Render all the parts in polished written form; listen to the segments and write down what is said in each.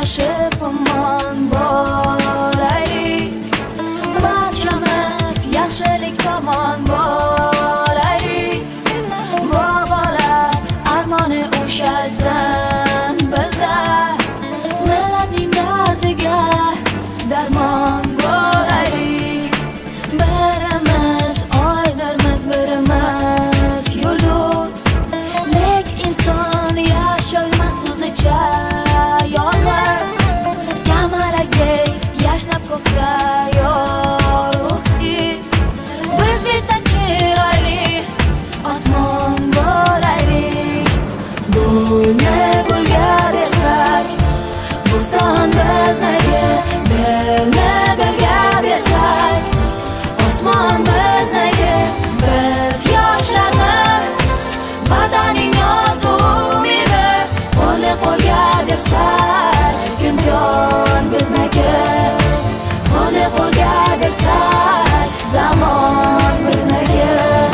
birlashib omon bo'laylik, barchamiz yaxshilik tomon bo'laylik. Bobolar armoni ushalsin bizda, millatning dardiga darmon bo'laylik. Birimiz oydirmiz, birimiz yulduz, lek inson yasholmas o'zicha yolg'iz. Kamalakdek yashnab ko'kda yorug' iz, biz bitta chiroyli osmon bo'laylik. Gulni gulga bersak, bo'ston bizniki, dilni dilga bersak, osmon bizniki. Biz yoshlarmiz, vataning orzu umidi, qo'lni qo'lga bersak, imkon bizniki. Qo'lni qo'lga bersak, zamon bizniki.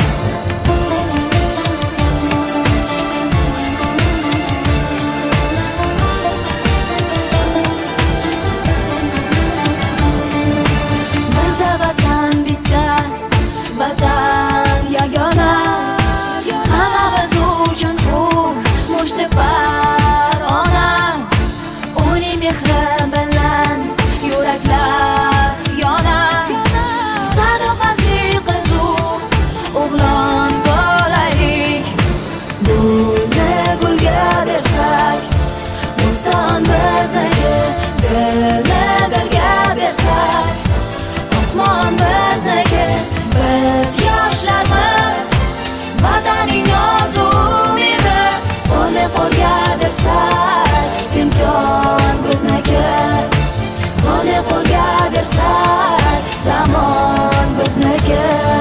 Bizda vatan bitta, vatan yagona, hammamiz uchun u mushti parona. Uning mehri bilan yuraklar yonar, sadoqatli qizu o'g'lon bo'laylik. Gulni gulga bersak, bo'ston bizniki, dilni dilga bersak, osmon bizniki. Biz yoshlarmiz, vataning orzu umidi, qo'lni qo'lga bersak, imkon bizniki. Qo'lni qo'lga bersak, zamon bizniki.